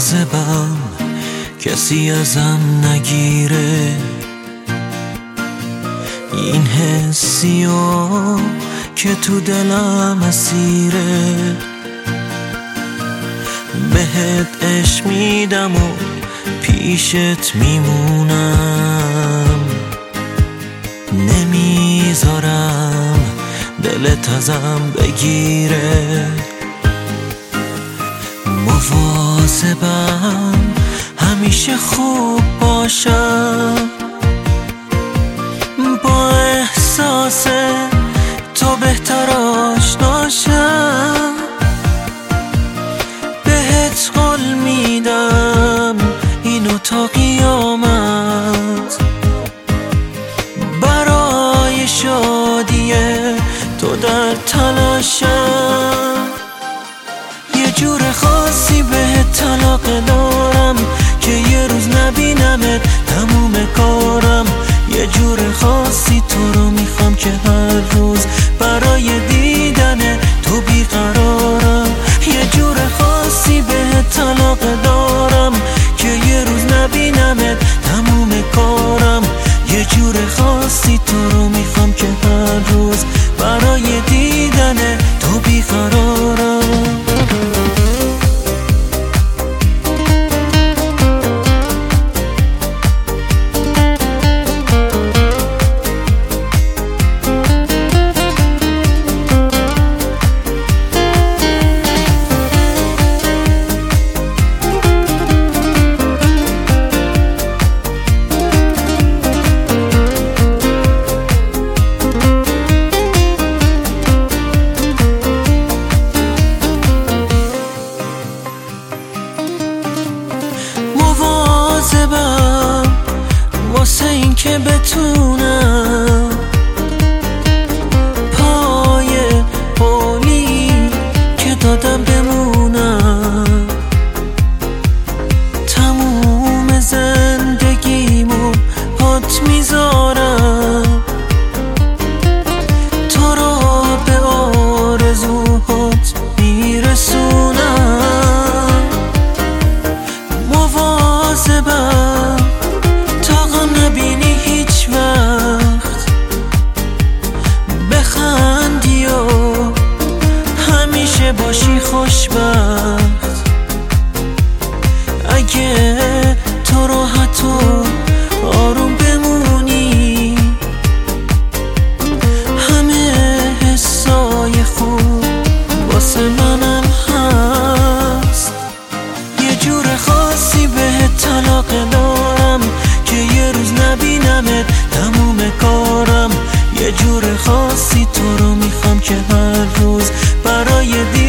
مواظبم کسی ازم نگیره این حسیو که تو دلم اسیره. بهت عشق میدم و پیشت میمونم، نمیذارم دلت ازم بگیره. مواظبم همیشه خوب باشم، با احساس تو بهتر آشناشم. بهت قول میدم اینو تا قیامت، برای شادی تو در تلاشم. یه جور خاصی بهت طلاق دارم که یه روز نبینمت تموم کارم. یه جور خاصی تو رو میخوام که هر روز برای دیدن تو بیقرارم. یه جور خاصی بهت طلاق دارم که یه روز نبینمت تموم کارم. یه جور خاصی تو رو میخوام که هر روز برای دیدن تو بیقرارم. مواظبم واسه این که بتونم پای قولی که دادم بمونم. تموم زندگیمو پات میذارم، تو رو به آرزوهات میرسونم. مواظبم تا غم نبینی هیچ وقت، بخندی و همیشه باشی خوشبخت. اگه تو راحت و آروم بمونی همه حسای خوب واسه منم هست. یه جور خاصی بهت طلاق دارم که یه روز نبینمت تموم کارم. یه جور خاصی تو رو میخوام که هر روز برای